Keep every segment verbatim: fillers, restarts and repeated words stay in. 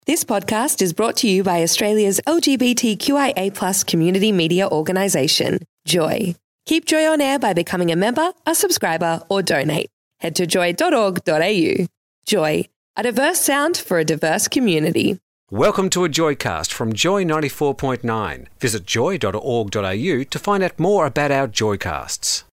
This podcast is brought to you by Australia's L G B T Q I A plus community media organisation, Joy. Keep Joy on air by becoming a member, a subscriber or donate. Head to joy dot org dot a u. Joy, a diverse sound for a diverse community. Welcome to a Joycast from Joy ninety-four point nine. Visit joy dot org dot a u to find out more about our Joycasts.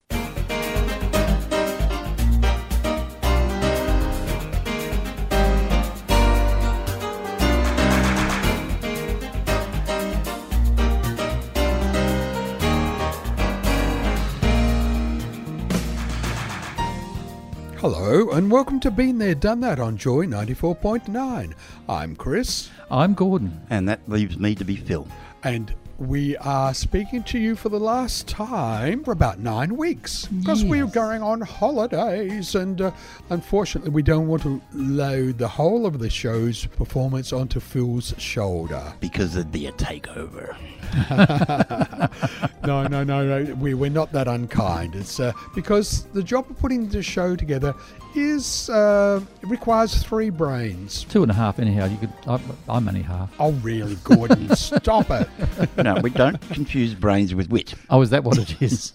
Hello and welcome to Been There Done That on Joy ninety-four point nine. I'm Chris. I'm Gordon. And that leaves me to be Phil. And we are speaking to you for the last time for about nine weeks because yes. we're going on holidays and uh, unfortunately we don't want to load the whole of the show's performance onto Phil's shoulder. Because it'd be a takeover. no, no, no, no. We, we're not that unkind. It's uh, because the job of putting the show together is uh, it requires three brains. Two and a half, anyhow. You could. I, I'm only half. Oh, really, Gordon? Stop it. No, we don't confuse brains with wit. Oh, is that what it is?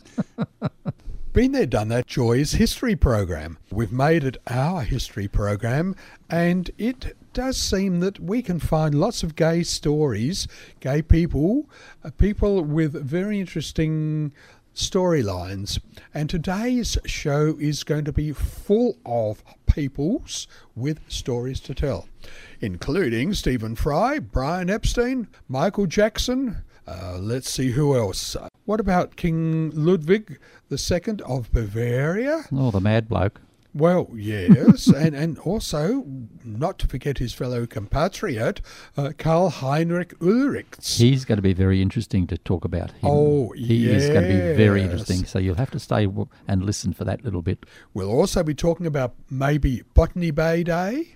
Been There, Done That, Joy's history program. We've made it our history program, and it does seem that we can find lots of gay stories, gay people, uh, people with very interesting storylines. And today's show is going to be full of peoples with stories to tell, including Stephen Fry, Brian Epstein, Michael Jackson. Uh, let's see who else. Uh, what about King Ludwig the Second of Bavaria? Oh, the mad bloke. Well, yes, and, and also, not to forget his fellow compatriot, uh, Karl Heinrich Ulrichs. He's going to be very interesting to talk about him. Oh, he yes. is going to be very interesting, so you'll have to stay w- and listen for that little bit. We'll also be talking about maybe Botany Bay Day.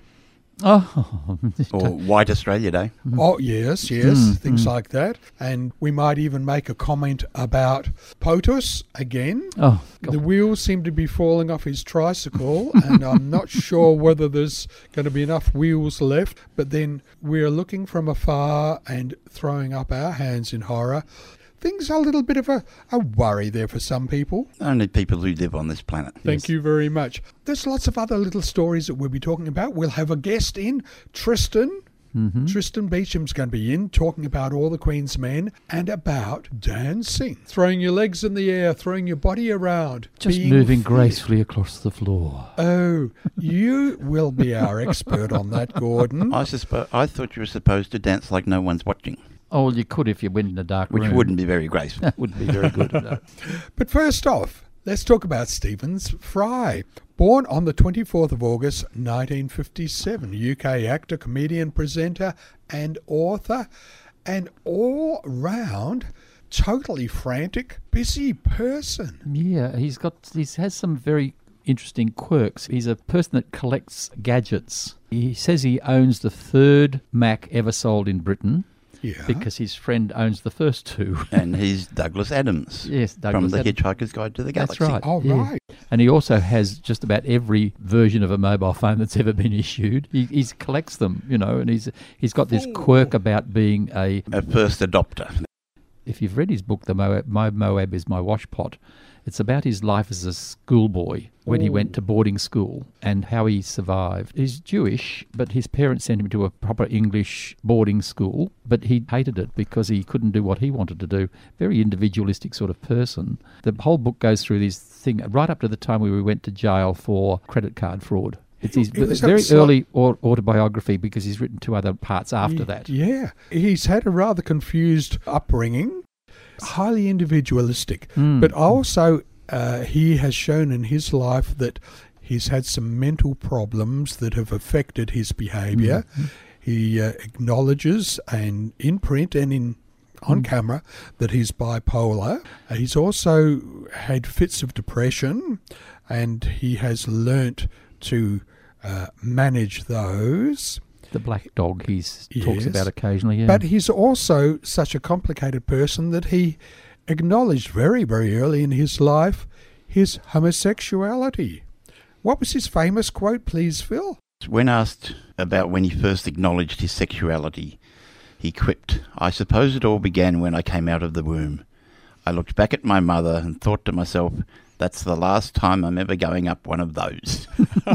Oh, or White Australia Day. Oh, yes, yes, Mm, things mm. like that. And we might even make a comment about POTUS again. Oh, God. The wheels seem to be falling off his tricycle, and I'm not sure whether there's going to be enough wheels left. But then we're looking from afar and throwing up our hands in horror. Things are a little bit of a, a worry there for some people. Only people who live on this planet. Thank Yes. you very much. There's lots of other little stories that we'll be talking about. We'll have a guest in, Tristan. Mm-hmm. Tristan Beecham's going to be in talking about All the Queen's Men and about dancing. Throwing your legs in the air, throwing your body around. Just being moving fit. gracefully across the floor. Oh, you will be our expert on that, Gordon. I, suspo- I thought you were supposed to dance like no one's watching. Oh, well, you could if you went in a dark Which room. wouldn't be very graceful. That wouldn't be very good. No. But first off, let's talk about Stephen Fry. Born on the twenty-fourth of August nineteen fifty-seven, U K actor, comedian, presenter and author, and all-round totally frantic, busy person. Yeah, he's got. He has some very interesting quirks. He's a person that collects gadgets. He says he owns the third Mac ever sold in Britain. Yeah. Because his friend owns the first two. And he's Douglas Adams. Yes, Douglas From The Adams. Hitchhiker's Guide to the That's Galaxy. right. Oh, yeah. right. And he also has just about every version of a mobile phone that's ever been issued. He he collects them, you know, and he's he's got this quirk about being a... A first adopter. If you've read his book, The Moab, My Moab is My Washpot, it's about his life as a schoolboy when he went to boarding school and how he survived. He's Jewish, but his parents sent him to a proper English boarding school, but he hated it because he couldn't do what he wanted to do. Very individualistic sort of person. The whole book goes through this thing right up to the time where we went to jail for credit card fraud. It's his Is that very so- early au- autobiography because he's written two other parts after that. Yeah. He's had a rather confused upbringing, highly individualistic, Mm. but also uh, he has shown in his life that he's had some mental problems that have affected his behaviour. Mm-hmm. He uh, acknowledges, and in print and in on Mm. camera, that he's bipolar. Uh, he's also had fits of depression, and he has learnt to uh, manage those. The black dog he talks Yes. about occasionally, yeah. But he's also such a complicated person that he acknowledged very, very early in his life his homosexuality. What was his famous quote, please, Phil? When asked about when he first acknowledged his sexuality, he quipped, "I suppose it all began when I came out of the womb. I looked back at my mother and thought to myself, that's the last time I'm ever going up one of those."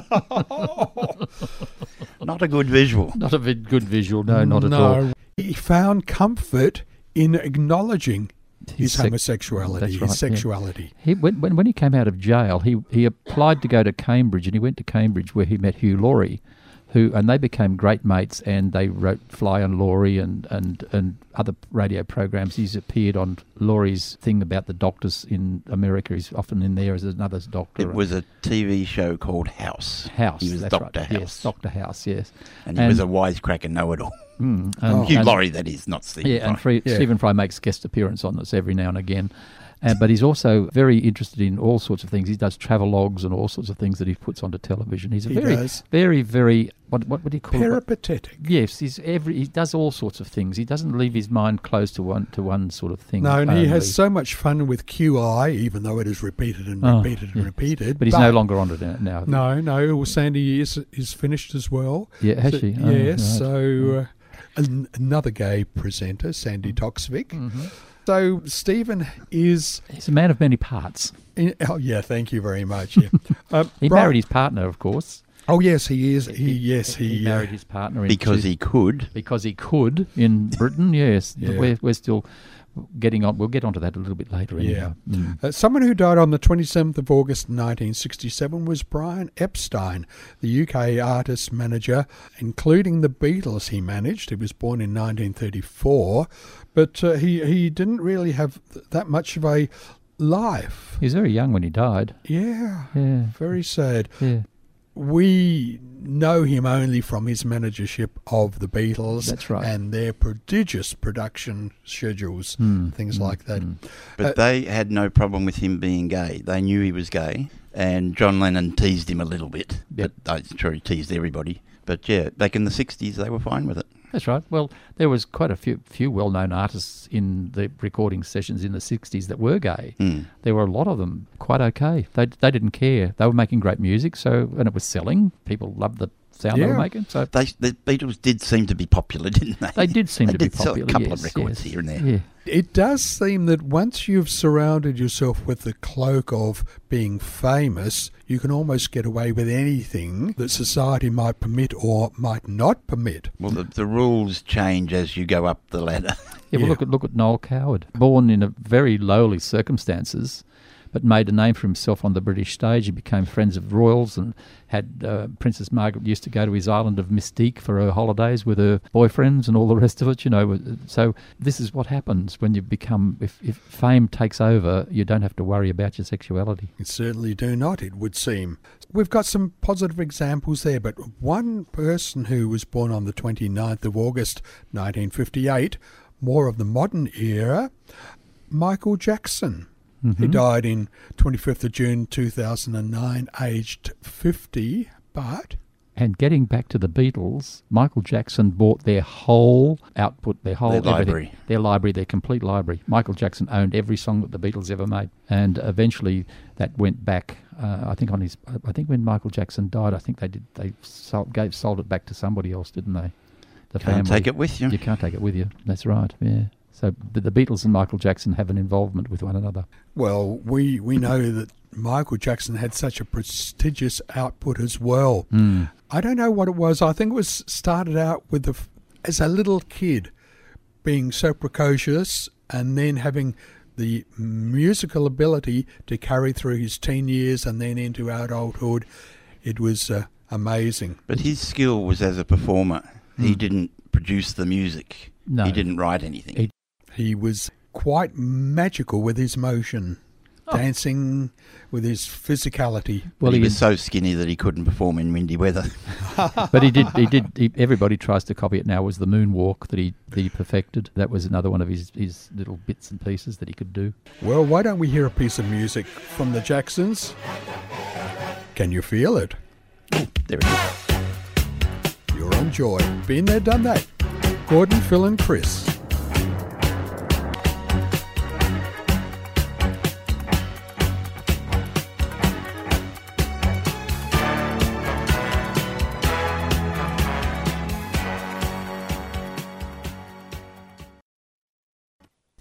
Not a good visual. Not a vi- good visual, no, not at all. No, he found comfort in acknowledging his, His sec- homosexuality, That's right, his yeah. sexuality. He when, when when he came out of jail, he he applied to go to Cambridge, and he went to Cambridge where he met Hugh Laurie, who and they became great mates, and they wrote Fly on Laurie and, and, and other radio programs. He's appeared on Laurie's thing about the doctors in America. He's often in there as another doctor. It was a T V show called House. House. He was that's Doctor right. House. Yes, Doctor House. Yes, And he was a wisecracker know-it-all. Mm, Oh. and, Hugh and- Laurie, that is, not Steve. Yeah, and Free, Yeah. Stephen Fry makes guest appearance on this every now and again. Uh, but he's also very interested in all sorts of things. He does travelogues and all sorts of things that he puts onto television. He's a He very, does. very, very, what, what would he call it? Peripatetic. Yes, he's every. He does all sorts of things. He doesn't leave his mind closed to one to one sort of thing. No, and he only. has so much fun with Q I, even though it is repeated and Oh, repeated and yeah. repeated. But he's no longer on it now. No, no. Well, Sandy is is finished as well. Yeah, has So- she? Oh, yes. right. So uh, an, another gay presenter, Sandy Toksvig. Mm-hmm. So Stephen is. He's a man of many parts. In, oh yeah, thank you very much. Yeah. uh, He Brian- married his partner, of course. Oh yes, he is. He yes he, He uh, married his partner in Because two- he could. because he could in Britain. Yes, Yeah. we're we're still getting on. We'll get onto that a little bit later. Anyhow. Yeah. Mm. Uh, someone who died on the twenty-seventh of August nineteen sixty-seven was Brian Epstein, the U K artist manager, including the Beatles he managed. He was born in nineteen thirty-four, but uh, he, he didn't really have th- that much of a life. He was very young when he died. Yeah, Yeah, very sad. yeah. We know him only from his managership of the Beatles. That's right. And their prodigious production schedules, Mm, things mm, like that. mm. But Uh, they had no problem with him being gay. They knew he was gay, and John Lennon teased him a little bit. Yep. But I'm sure he teased everybody. But yeah, back in the sixties, they were fine with it. That's right. Well, there was quite a few few well-known artists in the recording sessions in the sixties that were gay. Mm. There were a lot of them quite okay. They they didn't care. They were making great music, so and it was selling. People loved the sound they Yeah. were making. So They, the Beatles did seem to be popular, didn't they? they did seem They to be did sell popular. a couple yes, of records yes. here and there. Yeah. It does seem that once you've surrounded yourself with the cloak of being famous, you can almost get away with anything that society might permit or might not permit. Well, the, the rules change as you go up the ladder. Yeah, well, Yeah. look at look at Noel Coward, born in a very lowly circumstances, but made a name for himself on the British stage. He became friends of royals and had uh, Princess Margaret used to go to his island of Mystique for her holidays with her boyfriends and all the rest of it. You know, so this is what happens when you become if, if fame takes over. You don't have to worry about your sexuality. You certainly do not, it would seem. We've got some positive examples there, but one person who was born on the twenty-ninth of August nineteen fifty-eight, more of the modern era, Michael Jackson. He died in twenty-fifth of June two thousand nine, aged fifty, but And getting back to the Beatles, Michael Jackson bought their whole output, their whole Their everything, library. their library, their complete library. Michael Jackson owned every song that the Beatles ever made, and eventually that went back. Uh, I think on his, I think when Michael Jackson died, I think they did they sold, gave sold it back to somebody else, didn't they? The Can't take it with you. You can't take it with you. That's right. Yeah. So the, the Beatles and Michael Jackson have an involvement with one another. well, we, we know that Michael Jackson had such a prestigious output as well. Mm. I don't know what it was. I think it was started out with the, f- as a little kid being so precocious and then having the musical ability to carry through his teen years and then into adulthood. It was uh, amazing. But his skill was as a performer. He didn't produce the music. No. He didn't write anything. He- He was quite magical with his motion, dancing with his physicality. Well, Well, he, he, was so skinny that he couldn't perform in windy weather. but he did. He did. He, everybody tries to copy it now. Was the moonwalk that he that he perfected? That was another one of his his little bits and pieces that he could do. Well, why don't we hear a piece of music from the Jacksons? Can you feel it? There it is. You're on Joy. Been there, done that. Gordon, Phil and Chris.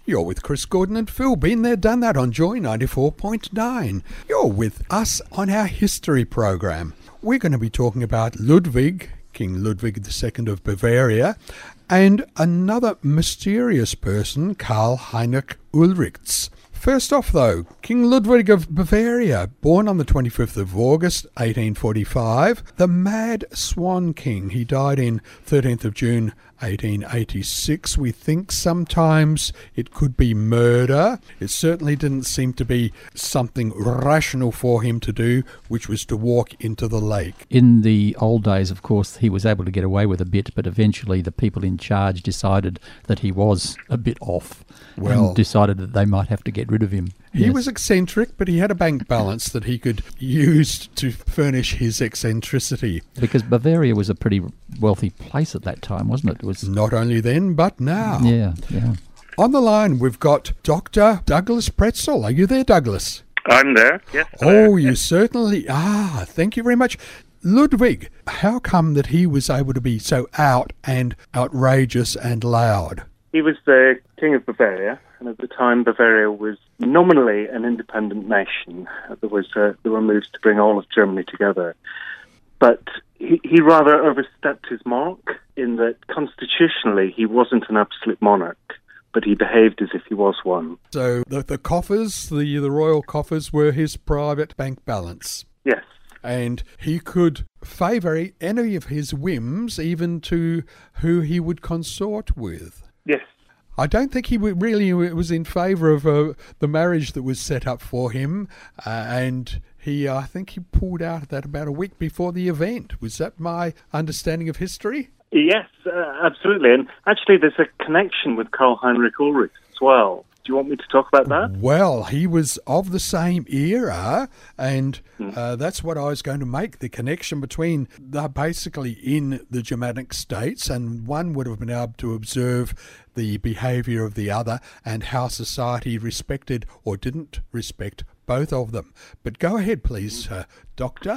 You're with Chris Gordon and Phil. Been there, done that on Joy ninety-four point nine. You're with us on our history program. We're going to be talking about Ludwig, King Ludwig the Second of Bavaria, and another mysterious person, Karl Heinrich Ulrichs. First off, though, King Ludwig of Bavaria, born on the twenty-fifth of August, eighteen forty-five, the Mad Swan King. He died in thirteenth of June, eighteen eighty-six. We think sometimes it could be murder. It certainly didn't seem to be something rational for him to do, which was to walk into the lake. In the old days, of course, he was able to get away with a bit, but eventually the people in charge decided that he was a bit off Well, and decided that they might have to get rid of him. He Yes. was eccentric, but he had a bank balance that he could use to furnish his eccentricity. Because Bavaria was a pretty wealthy place at that time, wasn't it? It was. Not only then, but now. Yeah, yeah. On the line, we've got Doctor Douglas Pretzel. Are you there, Douglas? I'm there, yes. Oh, you certainly are. Thank you very much. Ludwig, how come that he was able to be so out and outrageous and loud? He was the King of Bavaria, and at the time Bavaria was nominally an independent nation. There was uh, there were moves to bring all of Germany together. But he, he rather overstepped his mark in that constitutionally he wasn't an absolute monarch, but he behaved as if he was one. So the, the coffers, the, the royal coffers, were his private bank balance. Yes. And he could favour any of his whims, even to who he would consort with. Yes. I don't think he really was in favour of uh, the marriage that was set up for him, uh, and he, uh, I think he pulled out of that about a week before the event. Was that my understanding of history? Yes, uh, absolutely. And actually there's a connection with Karl Heinrich Ulrich as well. Do you want me to talk about that? Well, he was of the same era, and uh, that's what I was going to make, the connection between they're basically in the Germanic states, and one would have been able to observe the behaviour of the other and how society respected or didn't respect both of them. But go ahead, please, uh, Doctor.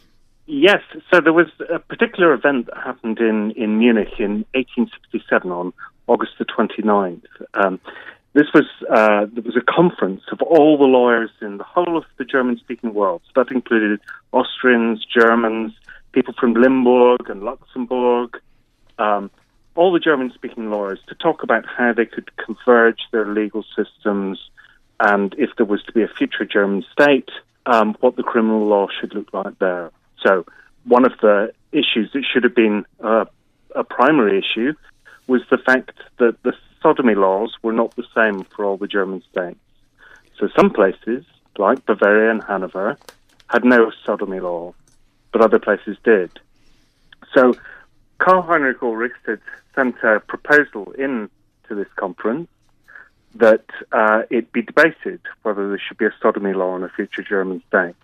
Yes, so there was a particular event that happened in, in Munich in eighteen sixty-seven on August the twenty-ninth. Um, This was uh, there was a conference of all the lawyers in the whole of the German-speaking world. So that included Austrians, Germans, people from Limburg and Luxembourg, um, all the German-speaking lawyers, to talk about how they could converge their legal systems, and if there was to be a future German state, um, what the criminal law should look like there. So one of the issues that should have been uh, a primary issue was the fact that the sodomy laws were not the same for all the German states. So some places, like Bavaria and Hanover, had no sodomy law, but other places did. So Karl Heinrich Ulrich had sent a proposal in to this conference that uh, it be debated whether there should be a sodomy law in a future German state.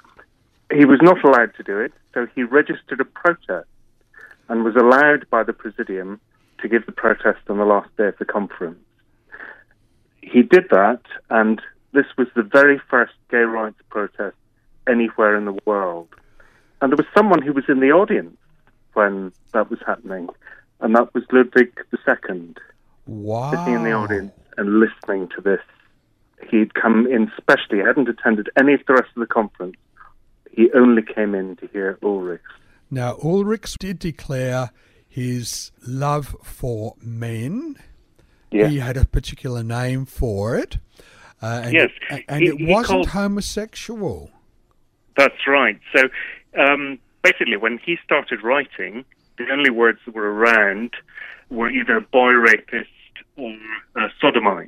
He was not allowed to do it, so he registered a protest and was allowed by the Presidium to give the protest on the last day of the conference. He did that, and this was the very first gay rights protest anywhere in the world. And there was someone who was in the audience when that was happening, and that was Ludwig the Second, Wow. sitting in the audience and listening to this. He'd come in specially, he hadn't attended any of the rest of the conference. He only came in to hear Ulrich. Now, Ulrich did declare his love for men. Yeah. He had a particular name for it. Uh, and Yes. and, and He- it he wasn't called- homosexual. That's right. So um, basically, when he started writing, the only words that were around were either boy rapist or uh, sodomite.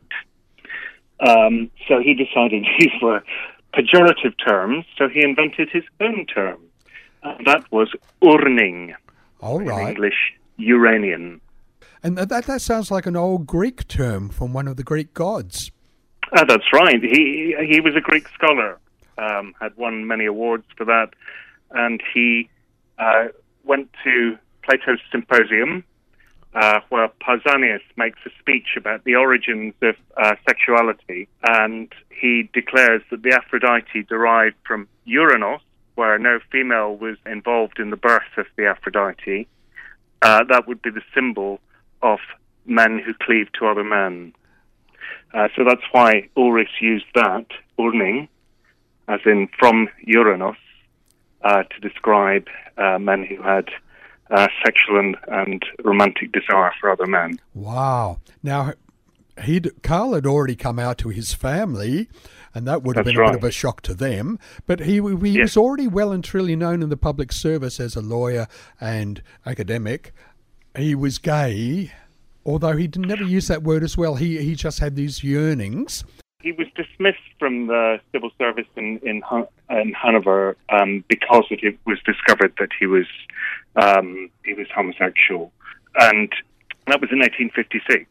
Um, so he decided these were pejorative terms, so he invented his own term. And that was Urning, All in right. English, Uranian. And that, that sounds like an old Greek term from one of the Greek gods. Uh, that's right. He he was a Greek scholar, um, had won many awards for that, and he uh, went to Plato's Symposium, uh, where Pausanias makes a speech about the origins of uh, sexuality, and he declares that the Aphrodite derived from Uranos, where no female was involved in the birth of the Aphrodite. Uh, that would be the symbol of men who cleave to other men. Uh, so that's why Ulrichs used that, Urning, as in from Uranus, uh, to describe uh, men who had uh, sexual and, and romantic desire for other men. Wow. Now, he'd, Karl had already come out to his family, and that would have That's been a right. bit of a shock to them. But he, he Yes. was already well and truly known in the public service as a lawyer and academic. He was gay, although he didn't never use that word as well. He he just had these yearnings. He was dismissed from the civil service in in, Han- in Hanover um, because it was discovered that he was um, he was homosexual, and that was in eighteen fifty-six.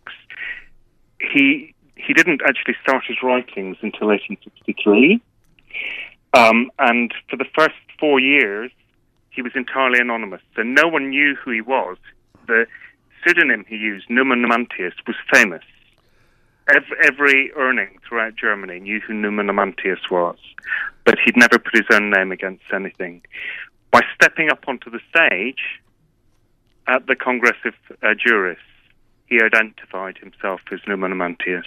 He he didn't actually start his writings until eighteen sixty-three, um, and for the first four years he was entirely anonymous, so no one knew who he was. The pseudonym he used, Numa Numantius, was famous. Every, every Urning throughout Germany knew who Numa Numantius was, but he'd never put his own name against anything. By stepping up onto the stage at the Congress of uh, Jurists, he identified himself as Numa Numantius.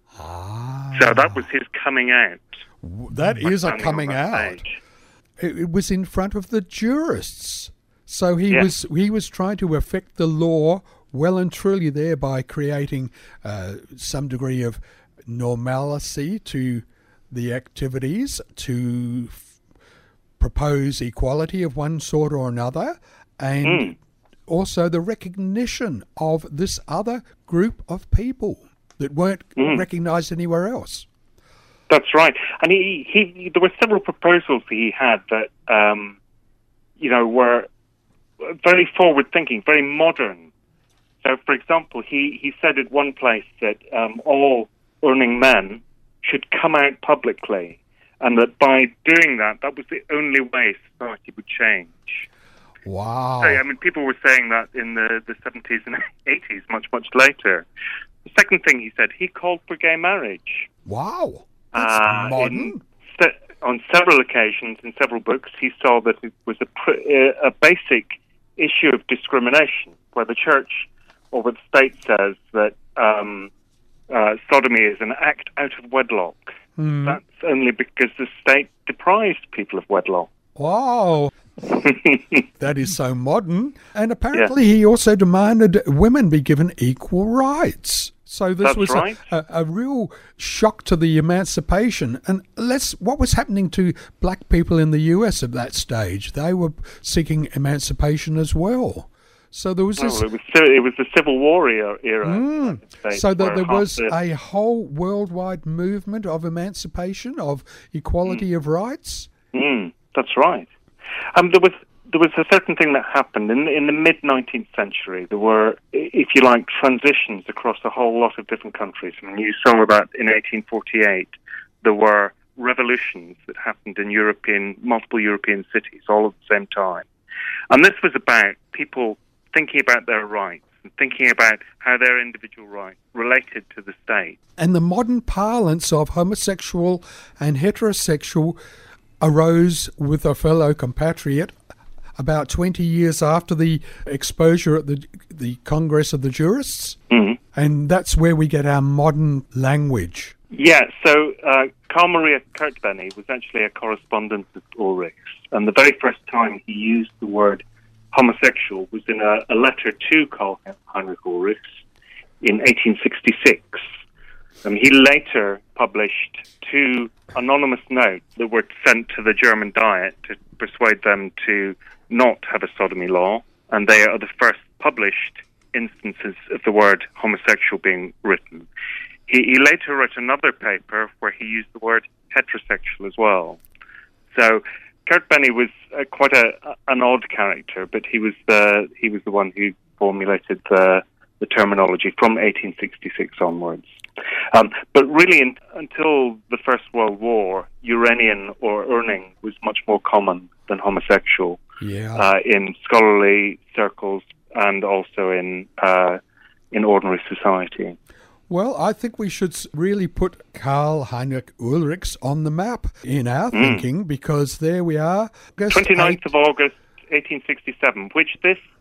Ah. So that was his coming out. That is a standing on coming that out. stage. It, it was in front of the jurists. So he Yeah. was he was trying to affect the law well and truly there by creating uh, some degree of normalcy to the activities, to f- propose equality of one sort or another, and Mm. also the recognition of this other group of people that weren't Mm. recognised anywhere else. That's right. And he, he there were several proposals that he had that, um, you know, were very forward-thinking, very modern. So, for example, he, he said at one place that um, all Urning men should come out publicly, and that by doing that, that was the only way society would change. Wow. So, I mean, people were saying that in the, the seventies and eighties, much, much later. The second thing he said, he called for gay marriage. Wow. That's Uh, modern. in se- on several occasions, in several books, he saw that it was a, pr- uh, a basic issue of discrimination, where the church or where the state says that um, uh, sodomy is an act out of wedlock. Hmm. That's only because the state deprives people of wedlock. Wow. That is so modern. And apparently he also demanded women be given equal rights. So this That's was right. a, a, a real shock to the emancipation. And let's what was happening to black people in the U S at that stage? They were seeking emancipation as well. So there was Well, this... it was ci- it was the Civil War era. era in the Mm. United States, So that where there half was the- a whole worldwide movement of emancipation, of equality of rights. Mm, that's right. Um, there was there was a certain thing that happened in in the mid nineteenth century. There were, if you like, transitions across a whole lot of different countries. I mean, you saw that in eighteen forty-eight. There were revolutions that happened in European multiple European cities all at the same time, and this was about people thinking about their rights and thinking about how their individual rights related to the state. And the modern parlance of homosexual and heterosexual arose with a fellow compatriot about twenty years after the exposure at the the Congress of the Jurists. Mm-hmm. And that's where we get our modern language. Yeah, so uh, Carl Maria Kirkbenny was actually a correspondent of Ulrichs, and the very first time he used the word homosexual was in a, a letter to Karl Heinrich Ulrichs in eighteen sixty-six. Um, he later published two anonymous notes that were sent to the German Diet to persuade them to not have a sodomy law, and they are the first published instances of the word homosexual being written. He, he later wrote another paper where he used the word heterosexual as well. So Kirkbenny was uh, quite a, an odd character, but he was the he was the one who formulated the the terminology from eighteen sixty-six onwards. Um, but really, in, until the First World War, Uranian or Urning was much more common than homosexual Yeah. uh, in scholarly circles and also in uh, in ordinary society. Well, I think we should s- really put Karl Heinrich Ulrichs on the map in our thinking, because there we are. August twenty-ninth eighth- of August, eighteen sixty-seven, which this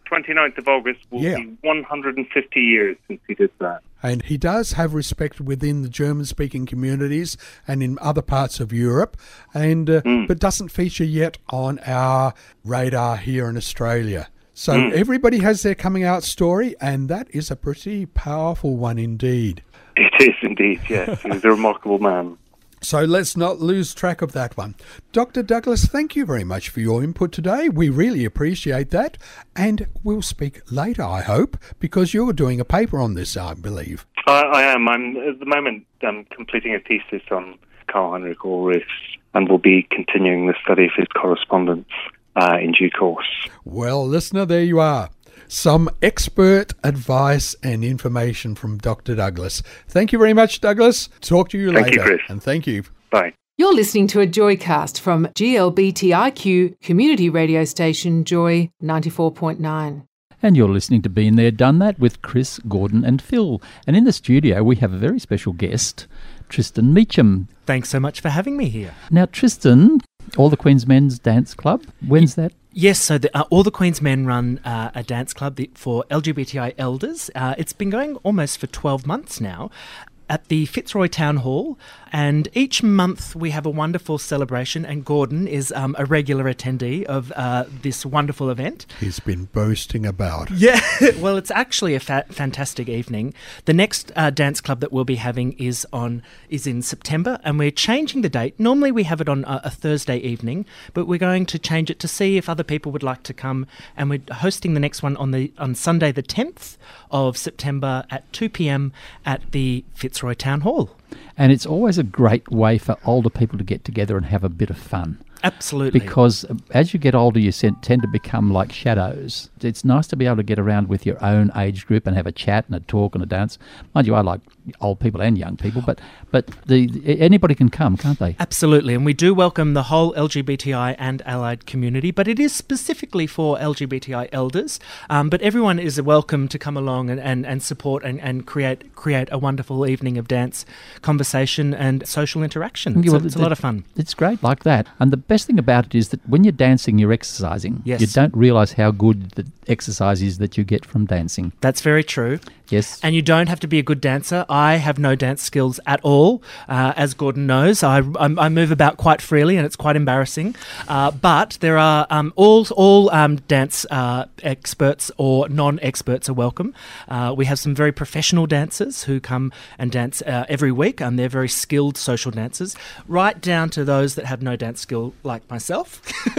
twenty-ninth of August will Yeah. be one hundred fifty years since he did that. And he does have respect within the German-speaking communities and in other parts of Europe, and uh, Mm. but doesn't feature yet on our radar here in Australia. So Mm. everybody has their coming out story, and that is a pretty powerful one indeed. It is indeed, yes. He was a remarkable man. So let's not lose track of that one. Doctor Douglas, thank you very much for your input today. We really appreciate that. And we'll speak later, I hope, because you're doing a paper on this, I believe. I, I am. I'm at the moment um, completing a thesis on Karl Heinrich Ulrichs, and will be continuing the study of his correspondence uh, in due course. Well, listener, there you are. Some expert advice and information from Doctor Douglas. Thank you very much, Douglas. Talk to you Thank later. you, Chris. And thank you. Bye. You're listening to a Joycast from G L B T I Q community radio station Joy ninety-four point nine. And you're listening to Been There, Done That with Chris, Gordon and Phil. And in the studio, we have a very special guest, Tristan Meacham. Thanks so much for having me here. Now, Tristan, All the Queen's Men's Dance Club, when's that? Yes, so the, uh, All the Queen's Men run uh, a dance club the, for L G B T I elders. Uh, it's been going almost for twelve months now at the Fitzroy Town Hall, and each month we have a wonderful celebration, and Gordon is um, a regular attendee of uh, this wonderful event. He's been boasting about. Yeah, well, it's actually a fa- fantastic evening. The next uh, dance club that we'll be having is on is in September, and we're changing the date. Normally we have it on a, a Thursday evening, but we're going to change it to see if other people would like to come, and we're hosting the next one on the on Sunday the tenth of September at two p.m. at the Fitzroy Town Hall. And it's always a great way for older people to get together and have a bit of fun. Absolutely. Because as you get older, you sen- tend to become like shadows. It's nice to be able to get around with your own age group and have a chat and a talk and a dance. Mind you, I like old people and young people, but but the, the anybody can come, can't they? Absolutely, and we do welcome the whole L G B T I and allied community, but it is specifically for L G B T I elders. Um, but everyone is welcome to come along and, and, and support and, and create create a wonderful evening of dance, conversation and social interaction. Yeah, So well, it's a it- lot of fun. It's great like that. And the best thing about it is that when you're dancing, you're exercising. Yes. You don't realise how good the exercise is that you get from dancing. That's very true. Yes. And you don't have to be a good dancer. I have no dance skills at all. Uh, as Gordon knows, I, I, I move about quite freely and it's quite embarrassing. Uh, but there are um, all, all um, dance uh, experts or non-experts are welcome. Uh, we have some very professional dancers who come and dance uh, every week, and they're very skilled social dancers, right down to those that have no dance skill like myself.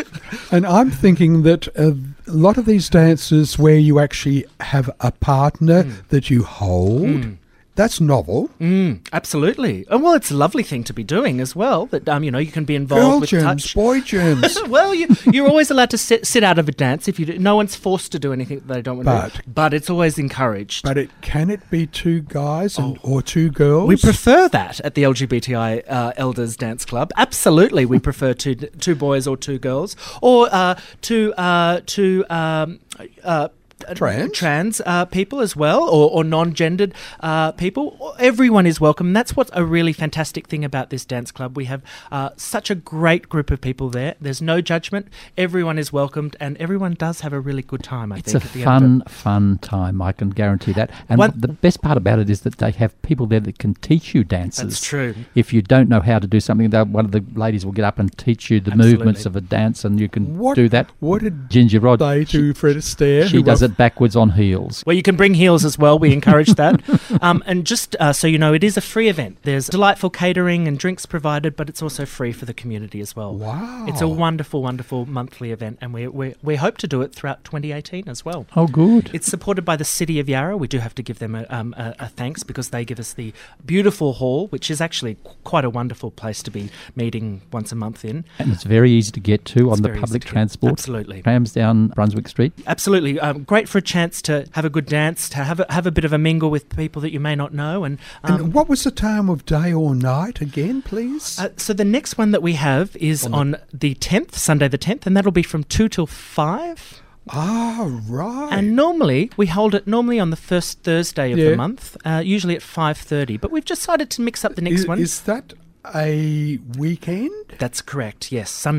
And I'm thinking that uh, a lot of these dances where you actually have a partner Mm. that you hold, Mm. that's novel. Mm, absolutely. And well, it's a lovely thing to be doing as well, that, um, you know, you can be involved Girl with germs, touch. boy germs. Well, you, you're always allowed to sit, sit out of a dance if you do. No one's forced to do anything that they don't want But- to do. But it's always encouraged. But it can it be two guys and, or two girls? We prefer that at the L G B T I uh, Elders Dance Club. Absolutely, we prefer two two boys or two girls, or uh, two uh, two um, uh, Trans? trans uh, people as well, or, or non-gendered uh, people. Everyone is welcome. That's what's a really fantastic thing about this dance club. We have uh, such a great group of people there. There's no judgment. Everyone is welcomed, and everyone does have a really good time, I It's think. a at the end of fun, fun time. I can guarantee that. And One- the best part about it is that they have people there that can teach you dances. That's true. If you don't know how to do something, they'll- one of the ladies will get up and teach you the Absolutely. movements of a dance, and you can What, do that. What did Ginger Rod, they do, Fred Astaire? she who does were- it backwards on heels. Well, you can bring heels as well. We encourage that. Um, and just uh, so you know, it is a free event. There's delightful catering and drinks provided, but it's also free for the community as well. Wow. It's a wonderful, wonderful monthly event, and we we we hope to do it throughout twenty eighteen as well. Oh, good. It's supported by the City of Yarra. We do have to give them a, um, a, a thanks because they give us the beautiful hall, which is actually qu- quite a wonderful place to be meeting once a month in. And it's very easy to get to It's on the very easy public to get. transport. Absolutely. Trams down Brunswick Street. Absolutely, um, great for a chance to have a good dance, to have a, have a bit of a mingle with people that you may not know, and, um, And what was the time of day or night again, please? uh, so the next one that we have is on the tenth, Sunday the tenth, and that'll be from two till five. Ah, right. And normally we hold it normally on the first Thursday of Yeah. the month, uh, usually at five thirty. But we've decided to mix up the next is, one. is that a weekend? That's correct. Yes, Sunday.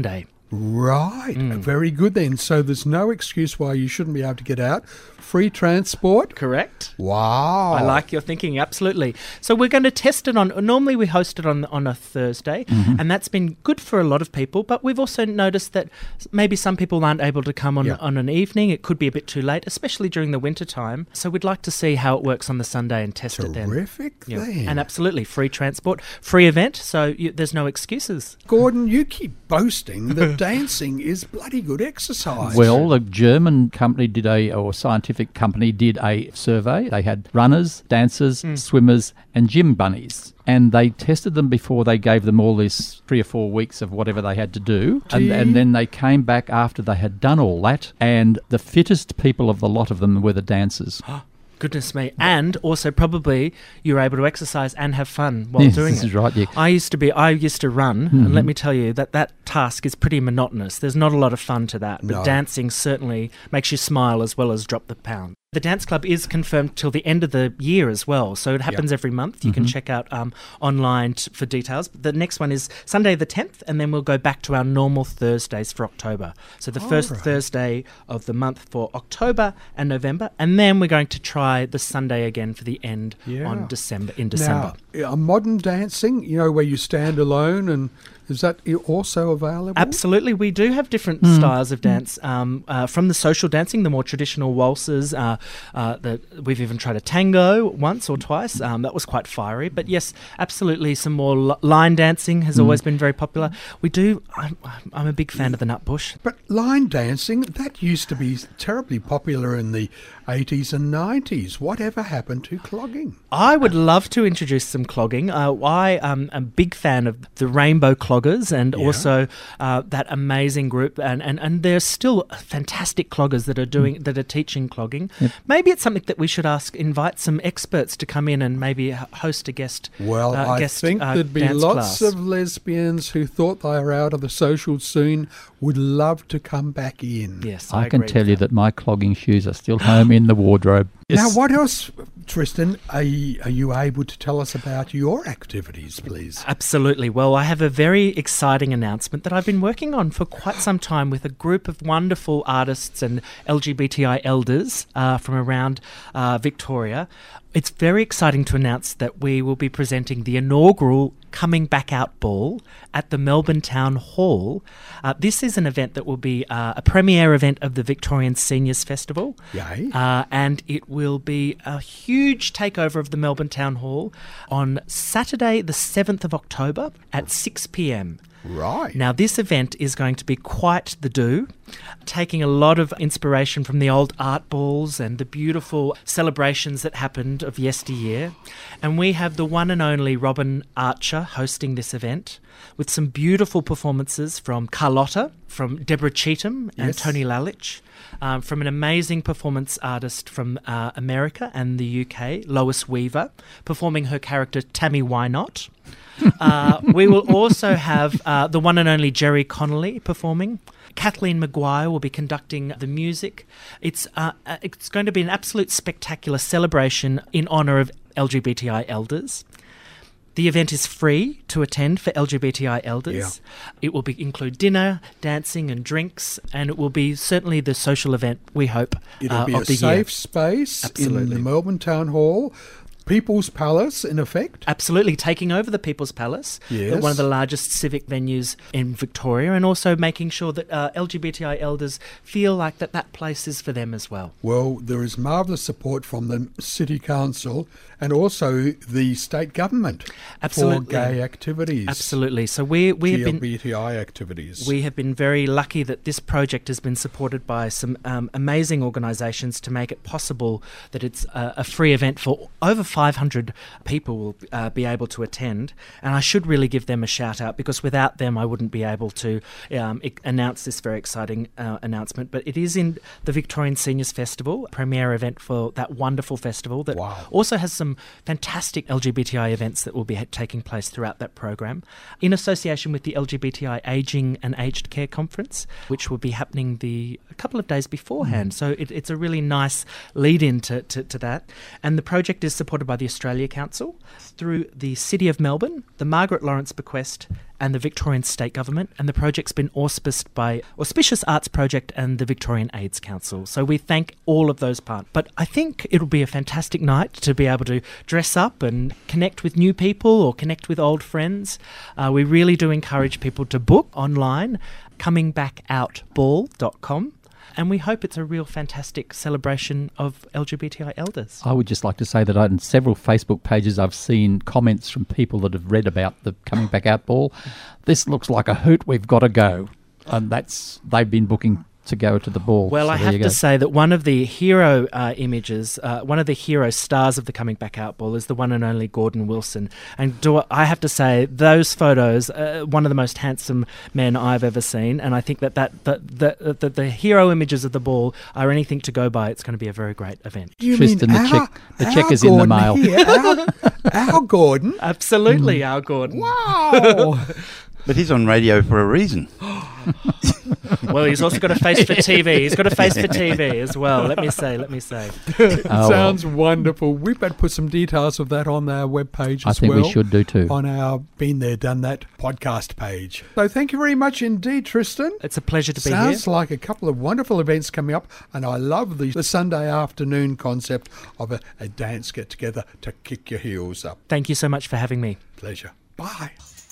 Right. Mm. Very good then. So there's no excuse why you shouldn't be able to get out. Free transport. Correct. Wow. I like your thinking, absolutely. So we're going to test it on, normally we host it on on a Thursday, Mm-hmm. and that's been good for a lot of people, but we've also noticed that maybe some people aren't able to come on, Yeah. on an evening. It could be a bit too late, especially during the winter time. So we'd like to see how it works on the Sunday and test it then. Terrific Yeah. then. And absolutely, free transport, free event, so you, there's no excuses. Gordon, you keep boasting that dancing is bloody good exercise. Well, a German company did a, or scientific company did a survey. They had runners, dancers, swimmers, and gym bunnies. And they tested them before they gave them all this three or four weeks of whatever they had to do. And, Gee. and then they came back after they had done all that. And the fittest people of the lot of them were the dancers. Goodness me. And also probably you're able to exercise and have fun while Yes, doing this it. is right, yeah. I used to be I used to run, and let me tell you that that task is pretty monotonous. There's not a lot of fun to that. But No. dancing certainly makes you smile as well as drop the pound. The dance club is confirmed till the end of the year as well, so it happens every month. You can check out um, online t- for details. The next one is Sunday the tenth, and then we'll go back to our normal Thursdays for October. So the first right. Thursday of the month for October and November, and then we're going to try the Sunday again for the end Yeah. on December in December. Now, a modern dancing, you know, where you stand alone, and is that i- also available? Absolutely, we do have different styles of dance. Um, uh, from the social dancing, the more traditional waltzes. Uh, uh, the, we've even tried a tango once or twice. Um, that was quite fiery. But yes, absolutely, some more li- line dancing has always been very popular. We do. I'm, I'm a big fan of the Nutbush. But line dancing, that used to be terribly popular in the eighties and nineties. Whatever happened to clogging? I would love to introduce some clogging. Uh, I am a big fan of the Rainbow Cloggers and Yeah. also uh, that amazing group. And, and, and there's still fantastic cloggers that are doing that are teaching clogging. Maybe it's something that we should ask, invite some experts to come in and maybe h- host a guest. Well, uh, I guest, think uh, there'd be dance lots class. of lesbians who thought they were out of the social scene would love to come back in. Yes, I, I can agree tell with you that my clogging shoes are still home in the wardrobe. Now, what else, Tristan, are you, are you able to tell us about your activities, please? Absolutely. Well, I have a very exciting announcement that I've been working on for quite some time with a group of wonderful artists and L G B T I elders uh, from around uh, Victoria. It's very exciting to announce that we will be presenting the inaugural Coming Back Out Ball at the Melbourne Town Hall. Uh, this is an event that will be uh, a premiere event of the Victorian Seniors Festival. Yay. Uh, and it will be a huge takeover of the Melbourne Town Hall on Saturday, the seventh of October at six p.m. Right. Now, this event is going to be quite the do, taking a lot of inspiration from the old art balls and the beautiful celebrations that happened of yesteryear. And we have the one and only Robin Archer hosting this event with some beautiful performances from Carlotta, from Deborah Cheetham and Yes. Tony Lalich. Um, from an amazing performance artist from uh, America and the U K, Lois Weaver, performing her character Tammy Wynot. Uh, we will also have uh, the one and only Jerry Connolly performing. Kathleen Maguire will be conducting the music. It's uh, uh, it's going to be an absolute spectacular celebration in honour of L G B T I elders. The event is free to attend for L G B T I elders. It will be, include dinner, dancing and drinks, and it will be certainly the social event, we hope, It'll uh, be of a the safe year. space in Absolutely. the Melbourne Town Hall. People's Palace, in effect. Absolutely, taking over the People's Palace, Yes. one of the largest civic venues in Victoria, and also making sure that uh, L G B T I elders feel like that that place is for them as well. Well, there is marvellous support from the City Council and also the state government Absolutely. for gay activities. Absolutely. So we we have G been L B T I activities. We have been very lucky that this project has been supported by some um, amazing organisations to make it possible that it's a, a free event for over five hundred people will uh, be able to attend. And I should really give them a shout out because without them I wouldn't be able to um, I- announce this very exciting uh, announcement. But it is in the Victorian Seniors Festival, premier event for that wonderful festival that Wow. also has some fantastic L G B T I events that will be ha- taking place throughout that program in association with the L G B T I Ageing and Aged Care Conference, which will be happening the a couple of days beforehand. So it, it's a really nice lead in to, to, to that. And the project is supported by the Australia Council, through the City of Melbourne, the Margaret Lawrence Bequest, and the Victorian State Government, and the project's been auspiced by Auspicious Arts Project and the Victorian AIDS Council. So we thank all of those partners. But I think it'll be a fantastic night to be able to dress up and connect with new people or connect with old friends. Uh, we really do encourage people to book online, coming back out ball dot com. And we hope it's a real fantastic celebration of L G B T I elders. I would just like to say that on several Facebook pages I've seen comments from people that have read about the Coming Back Out Ball. This looks like a hoot, we've got to go. And that's they've been booking to go to the ball. Well, so I there have you to go. say that one of the hero uh, images, uh, one of the hero stars of the Coming Back Out Ball is the one and only Gordon Wilson. And do I have to say, those photos, uh, one of the most handsome men I've ever seen. And I think that, that the, the, the, the hero images of the ball are anything to go by. It's going to be a very great event. You Tristan, mean the our, check, the our check is in the Gordon mail. Here, our, our Gordon. Absolutely, our Gordon. Wow. But he's on radio for a reason. Well, he's also got a face for T V. He's got a face for T V as well. Let me say, let me say. Oh, Sounds wonderful. We better put some details of that on our webpage I as think well. we should do too. On our Been There, Done That podcast page. So thank you very much indeed, Tristan. It's a pleasure to be Sounds here. like a couple of wonderful events coming up, and I love the, the Sunday afternoon concept of a, a dance get-together to kick your heels up. Thank you so much for having me. Pleasure. Bye.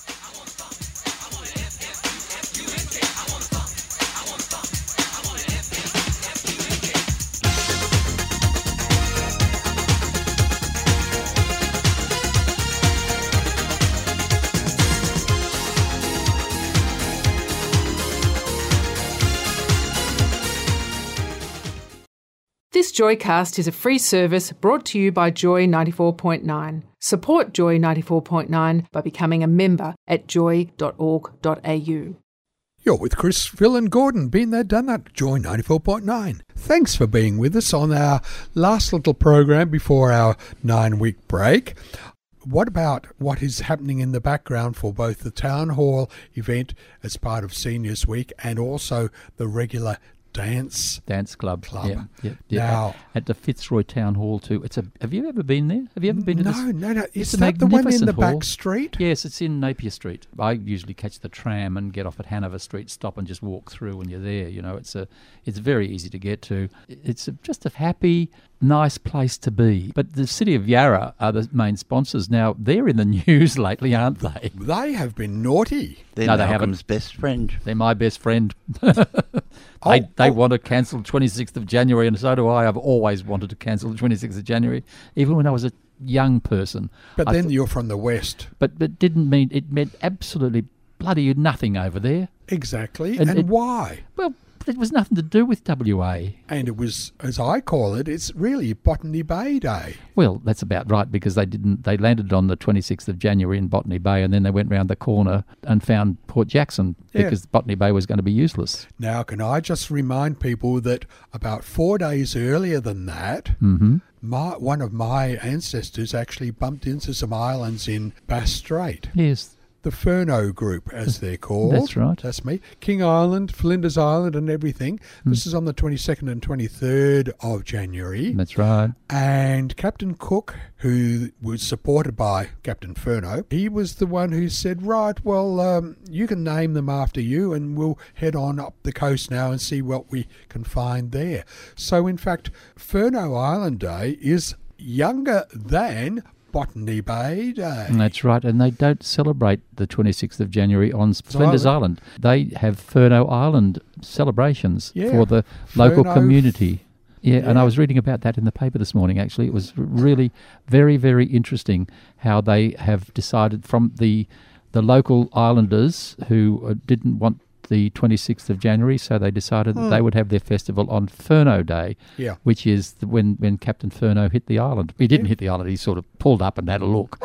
This Joycast is a free service brought to you by Joy ninety-four point nine. Support Joy ninety-four point nine by becoming a member at joy dot org dot a u. You're with Chris, Phil and Gordon. Been there, done that. Joy ninety-four point nine. Thanks for being with us on our last little program before our nine-week break. What about what is happening in the background for both the Town Hall event as part of Seniors Week and also the regular dance Dance club. Club. Yeah, yeah, yeah. Now- at, at the Fitzroy Town Hall too. It's a. Have you ever been there? Have you ever been to No, this? no, no. It's Is a that the one in magnificent the back hall. street? Yes, it's in Napier Street. I usually catch the tram and get off at Hanover Street, stop and just walk through, and you're there. You know, it's a, it's very easy to get to. It's a, just a happy, nice place to be. But the City of Yarra are the main sponsors now. They're in the news lately, aren't they? They have been naughty. They're No, they Malcolm's best friend. They're my best friend. they Oh, they oh. want to cancel the twenty-sixth of January, and so do I. I've always wanted to cancel the twenty-sixth of January, even when I was a young person. But I then th- you're from the West. but but didn't mean it meant absolutely bloody nothing over there. Exactly. And And, it- why? Well, it was nothing to do with W A. And it was, as I call it, it's really Botany Bay Day. Well, that's about right, because they didn't. They landed on the twenty-sixth of January in Botany Bay, and then they went round the corner and found Port Jackson Yeah. because Botany Bay was going to be useless. Now, can I just remind people that about four days earlier than that, Mm-hmm. my, one of my ancestors actually bumped into some islands in Bass Strait. Yes. The Furneaux Group, as they're called. That's right. That's me. King Island, Flinders Island and everything. Hmm. This is on the twenty-second and twenty-third of January. That's right. And Captain Cook, who was supported by Captain Furneaux, he was the one who said, right, well, um, you can name them after you and we'll head on up the coast now and see what we can find there. So, in fact, Furneaux Island Day is younger than Botany Bay Day. That's right, and they don't celebrate the twenty-sixth of January on Flinders Island. Island. They have Furneaux Island celebrations Yeah. for the local Furneaux- community. Yeah, and Yeah. I was reading about that in the paper this morning, actually. It was really very, very interesting how they have decided from the the local islanders who uh, didn't want the twenty-sixth of January, so they decided that they would have their festival on Furneaux Day, Yeah. which is the, when, when Captain Furneaux hit the island. He didn't hit the island, he sort of pulled up and had a look.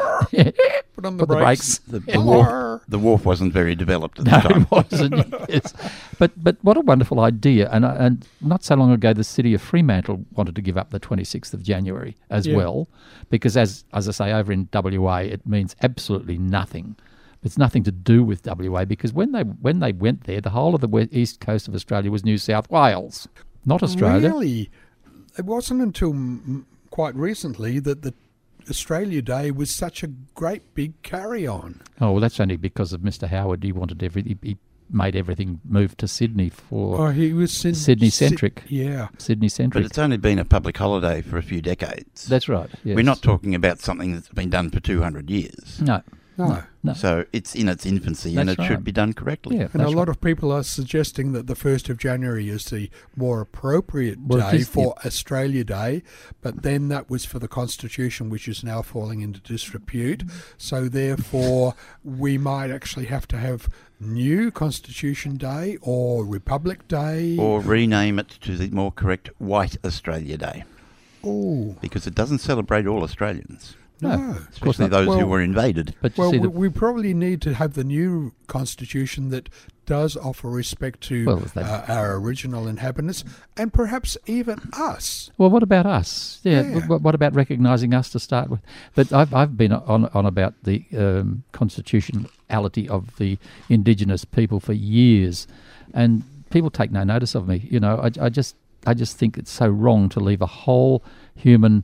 Put on the Put the brakes. brakes. The, the, wharf, the wharf wasn't very developed at the No, time. it wasn't. Yes. But but what a wonderful idea! And uh, and not so long ago, the city of Fremantle wanted to give up the twenty-sixth of January as Yeah. well, because as as I say, over in W A, it means absolutely nothing. It's nothing to do with W A, because when they when they went there, the whole of the west, east coast of Australia was New South Wales, not Australia. Really? It wasn't until mm, quite recently that the Australia Day was such a great big carry-on. Oh, well, that's only because of Mister Howard. He wanted every, he, he made everything move to Sydney for Oh, he was Syd- Sydney-centric. Syd- yeah. Sydney-centric. But it's only been a public holiday for a few decades. That's right. Yes. We're not talking about something that's been done for two hundred years. No. No. No. So it's in its infancy and That's it right. should be done correctly. Yeah, And a that's lot right. of people are suggesting that the first of January is the more appropriate Well, it day is the- for Australia Day, but then that was for the Constitution, which is now falling into disrepute. So therefore, we might actually have to have new Constitution Day or Republic Day. Or rename it to the more correct White Australia Day, Oh, because it doesn't celebrate all Australians, no. Of course especially not. those who Well- were invaded. But you Well, see, we, the, we probably need to have the new Constitution that does offer respect to Well, if they- uh, our original inhabitants and perhaps even us. well, what about us? Yeah. Yeah. What, what about recognising us to start with? But I've I've been on on about the um, constitutionality of the Indigenous people for years, and people take no notice of me. You know, I, I just I just think it's so wrong to leave a whole human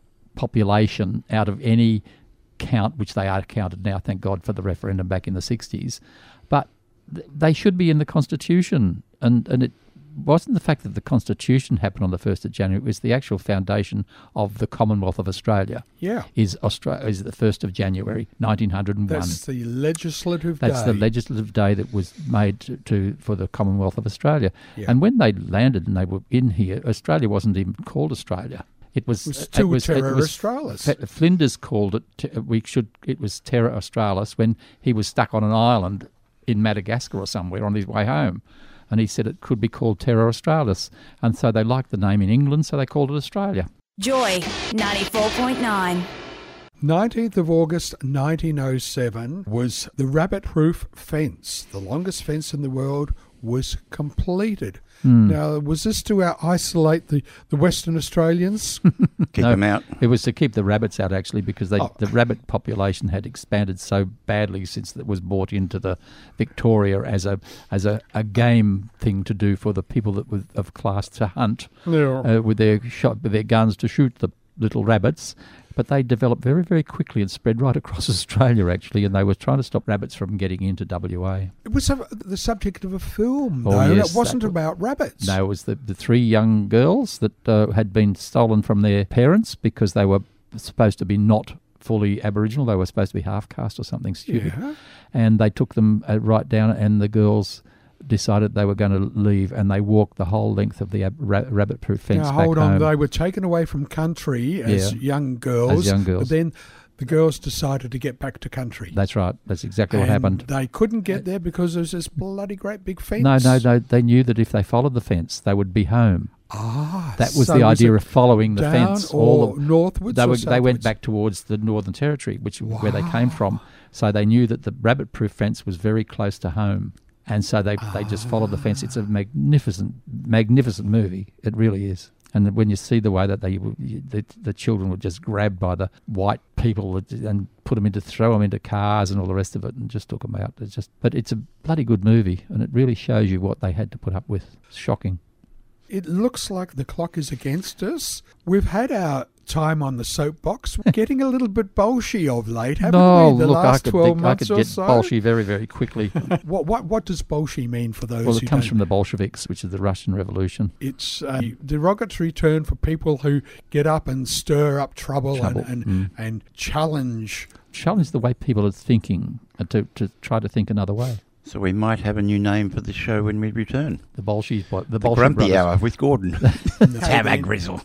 population out of any count, which they are counted now, thank God for the referendum back in the sixties. But th- they should be in the Constitution. And, and it wasn't the fact that the Constitution happened on the first of January, it was the actual foundation of the Commonwealth of Australia. Yeah. Is Austra- is the first of January, nineteen oh one. That's the legislative That's day. the legislative day that was made to, to for the Commonwealth of Australia. Yeah. And when they landed and they were in here, Australia wasn't even called Australia. It was, It was still Terra Australis. F- Flinders called it. Te- we should. It was Terra Australis when he was stuck on an island in Madagascar or somewhere on his way home, and he said it could be called Terra Australis, and so they liked the name in England, so they called it Australia. Joy ninety-four point nine. nineteenth of August nineteen oh seven was the rabbit-proof fence. The longest fence in the world was completed. Hmm. Now, was this to uh, isolate the, the Western Australians? Keep No, them out. It was to keep the rabbits out, actually, because they, Oh. the rabbit population had expanded so badly since it was brought into the Victoria as a as a, a game thing to do for the people that were of class to hunt No. uh, with their shot with their guns to shoot the little rabbits. But they developed very, very quickly and spread right across Australia, actually, and they were trying to stop rabbits from getting into W A. It was a, the subject of a film, Oh, though. yes, it wasn't that- about rabbits. No, it was the, the three young girls that uh, had been stolen from their parents because they were supposed to be not fully Aboriginal. They were supposed to be half caste or something stupid. Yeah. And they took them uh, right down, and the girls decided they were going to leave, and they walked the whole length of the ab- ra- rabbit-proof fence Now, back hold on. home. They were taken away from country as Yeah. young girls. As young girls. But then the girls decided to get back to country. That's right. That's exactly what And happened. They couldn't get there because there was this bloody great big fence. No, no, no. They knew that if they followed the fence, they would be home. Ah, That was so the idea it of following the down fence. or all the, northwards they, or were, they went southwards? back towards the Northern Territory, which is where they came from. So they knew that the rabbit-proof fence was very close to home. And so they they just followed the fence. It's a magnificent, magnificent movie. It really is. And when you see the way that they the, the children were just grabbed by the white people and put them into throw them into cars and all the rest of it, and just took them out. It's just, but it's a bloody good movie, and it really shows you what they had to put up with. It's shocking. It looks like the clock is against us. We've had our time on the soapbox. We're getting a little bit bolshy of late, haven't No, we? The look, last I could, twelve think, I months could or get so. bolshy very, very quickly. What, what what does bolshy mean for those Well, who it comes don't? from the Bolsheviks, which is the Russian Revolution. It's a derogatory term for people who get up and stir up trouble, Trouble, and and, mm. and challenge. Challenge the way people are thinking, and to, to try to think another way. So we might have a new name for the show when we return. The Bolsheviks, the, The Bolshevik Grumpy brothers. Hour with Gordon. Let's have a grizzle.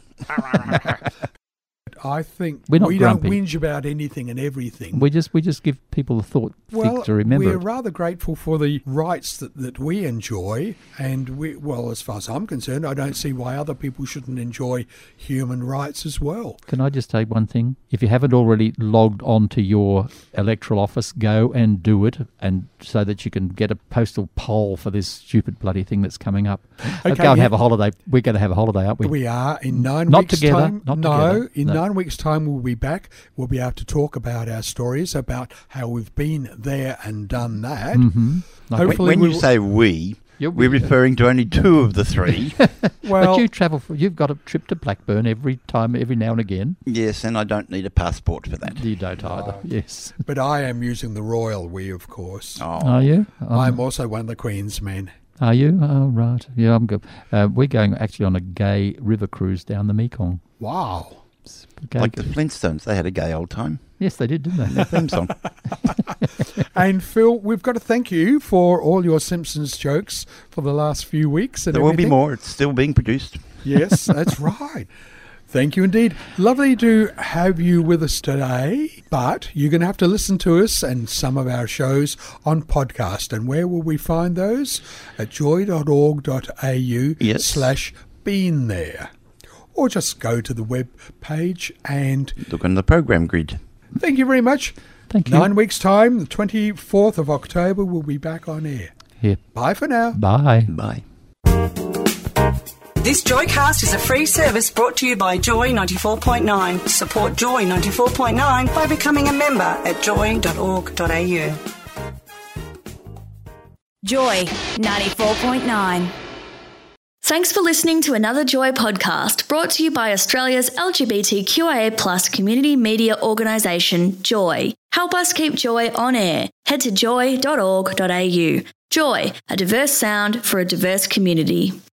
I think We're not we grumpy. don't whinge about anything and everything. We just we just give people the thought well, think to remember we're it. rather grateful for the rights that, that we enjoy, and we well, as far as I'm concerned, I don't see why other people shouldn't enjoy human rights as well. Can I just say one thing? If you haven't already logged on to your electoral office, go and do it, and so that you can get a postal poll for this stupid bloody thing that's coming up. Okay, go and yeah. have a holiday. We're going to have a holiday, aren't we? We are in nine Not weeks' together, time. not no, together, in no. nine weeks' time we'll be back. We'll be able to talk about our stories, about how we've been there and done that. Mm-hmm. When, Hopefully when we you will- say we, You'll be- We're referring to only two of the three. Well, but you travel. For, you've got a trip to Blackburn every time, every now and again. Yes, and I don't need a passport for that. You don't either. Yes. but I am using the royal we, of course. Oh, Are you? Um, I'm also one of the Queen's men. Are you? Oh, right. Yeah, I'm good. Uh, we're going actually on a gay river cruise down the Mekong. Wow. Gay like the Flintstones, they had a gay old time. Yes, they did, didn't they? Their theme song. And Phil, we've got to thank you for all your Simpsons jokes for the last few weeks. And There will be everything. more. It's still being produced. Yes, that's right. Thank you indeed. Lovely to have you with us today, but you're going to have to listen to us and some of our shows on podcast. And where will we find those? At joy.org.au Yes. slash been there. Or just go to the web page and Look on the program grid. thank you very much. Thank you. Nine weeks' time, the twenty-fourth of October, we'll be back on air. Here. Bye for now. Bye. Bye. This Joycast is a free service brought to you by Joy ninety-four point nine. Support Joy ninety-four point nine by becoming a member at joy dot org dot a u. Joy ninety-four point nine. Thanks for listening to another Joy podcast brought to you by Australia's L G B T Q I A plus community media organisation, Joy. Help us keep Joy on air. Head to joy dot org dot a u. Joy, a diverse sound for a diverse community.